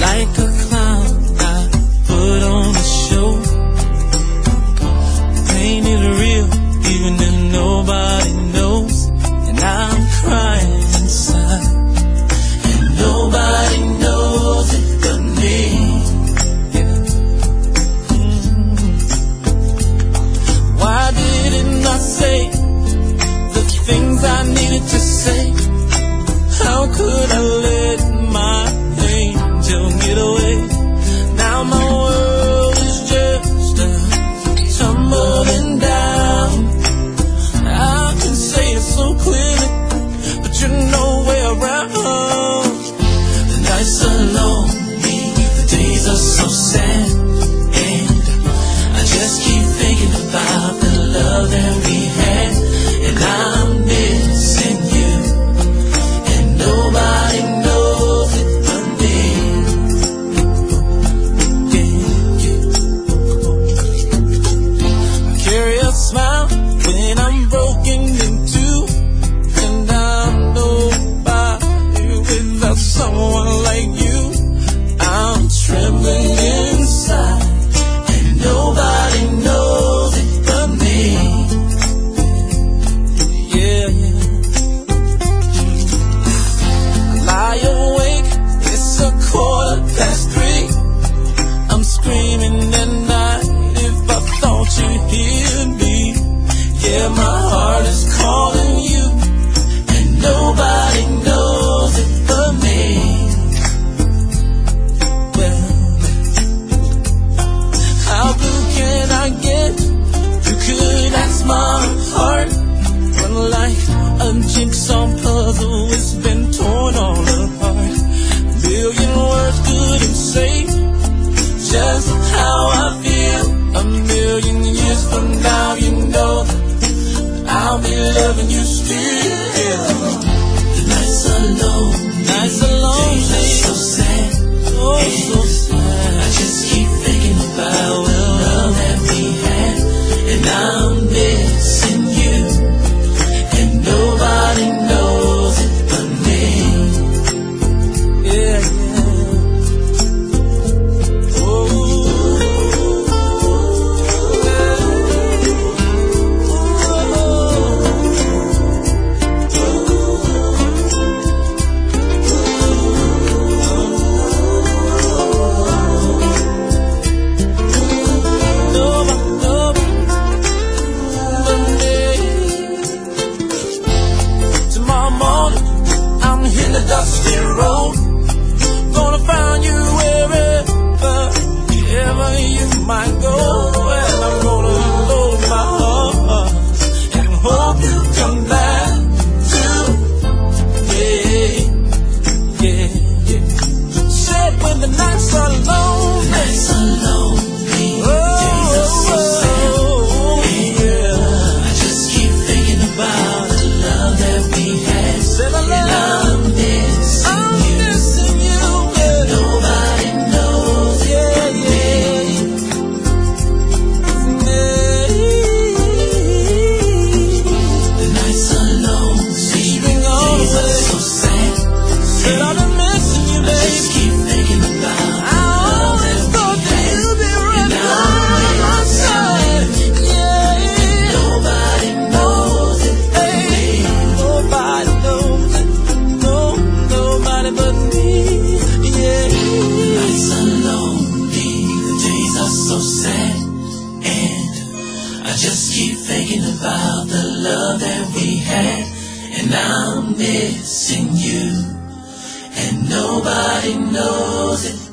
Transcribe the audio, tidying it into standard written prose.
like a clown, I put on a show. Pain is real, even if nobody knows. And I'm crying inside, and nobody knows it but me. Why didn't I say the things I needed to say? How could I let my angel get away? Now my world is just tumbling down. I can say it so clearly, but you're nowhere around. The nights are lonely, the days are so sad, and I just keep thinking about the love that we had. And I'm missing you, and nobody knows it but me. I carry a smile when I'm broken in two, and I'm nobody without someone like you. I'm trembling inside, and nobody knows it but me. Yeah. I lie awake, it's 3:15. I'm screaming at night if I thought you'd hear me. Yeah, my heart is calling you, and nobody knows it but me. Well, how blue can I get? You could ask my heart. When like a jigsaw puzzle, it's been torn all apart. A million words couldn't say just how I feel. A million years from now, you know I'll be loving you still. The nights are lonely, the days are so sad, oh so sad. I just keep thinking about the love that we had, and I'm missing you, and nobody knows it but me. Yeah, yeah. Oh, tomorrow morning, I'm hitting the dusty road. Gonna find you wherever you might go. And I'm gonna load my heart and hope you come back too. Yeah, yeah, yeah. Said when the nights are lonely, the nights are lonely, the days are so sad. Yeah, I just keep thinking about the love that we had. Said I love, and I'm missing you, and nobody knows it but me. The nights are lonely, the days are so sad. Said I've been missing you, baby. I just keep thinking about the love that we had, and I'm missing you, and nobody knows it but me. Nobody knows it, no, nobody but me. Yeah. The nights are lonely, the days are so sad, and I just keep thinking about the love that we had, and I'm missing you, and nobody knows it